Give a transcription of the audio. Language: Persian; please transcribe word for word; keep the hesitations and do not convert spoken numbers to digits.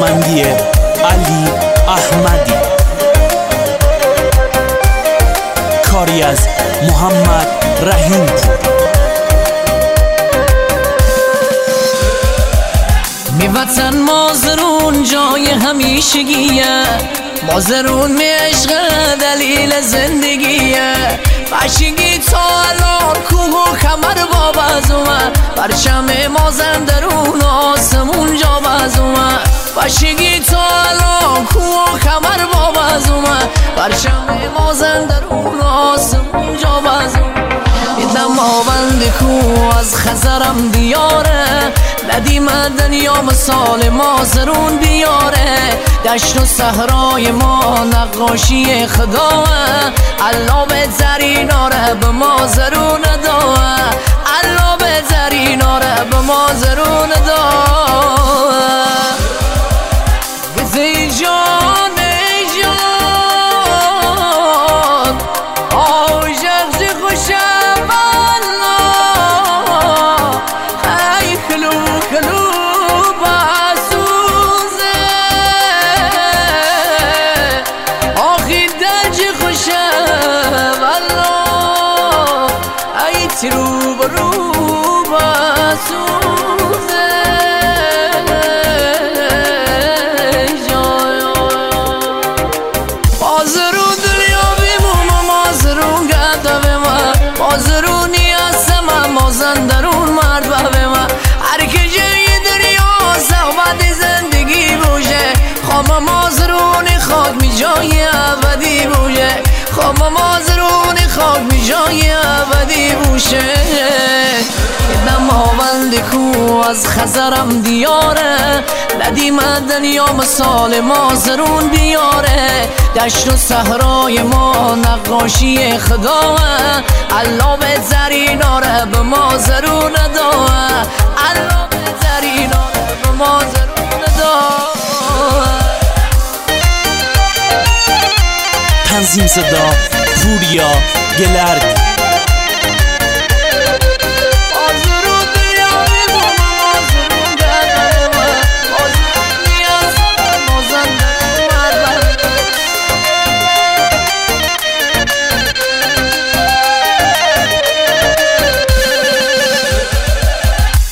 آهنگی علی احمدی، کاری از محمد رحیم پور. می وطن مازرون جای همیشگیه، مازرون می عشق دلیل زندگیه. بچگی تا الان کوه و کمر باب از اومد، پرچم مازندرون آسمون جا باز اومد. بچگی تا الان کوه و کمر باب از اومد، پرچم مازندرون آسمون جا باز اومد. دیدم آوند کوه از خزرم دیاره، ندیم دنیا مثال مازرون بیاره. دشت و صحرای ما نقاشی خداه، الله بهترین آره به مازرون داه، الله بهترین آره به مازرون داه. گفتی جان ای جان آشقی خوشم والله، ای خلو خلو بسوزه آخی درج خوشم والله، ای ترو برو بسوزه. مازرون دنیا بیموم مازرون گرده به من، مازرونی هستم مازندرون مرد به من. هر که جای دنیا صحبت زندگی بوشه، خوام مازرونی خاک می جای ابدی بوشه، خوام مازرونی خاک می جای ابدی بوشه. دیدم آوند کو از خزرم دیاره، ندیم دنیا مثال مازرون بیاره. دشت و صحرای ما نقاشی خداه، الله بهترین آره به مازرون داه، الله بهترین آره به مازرون داه. تنظیم صدا پوریا گلرد.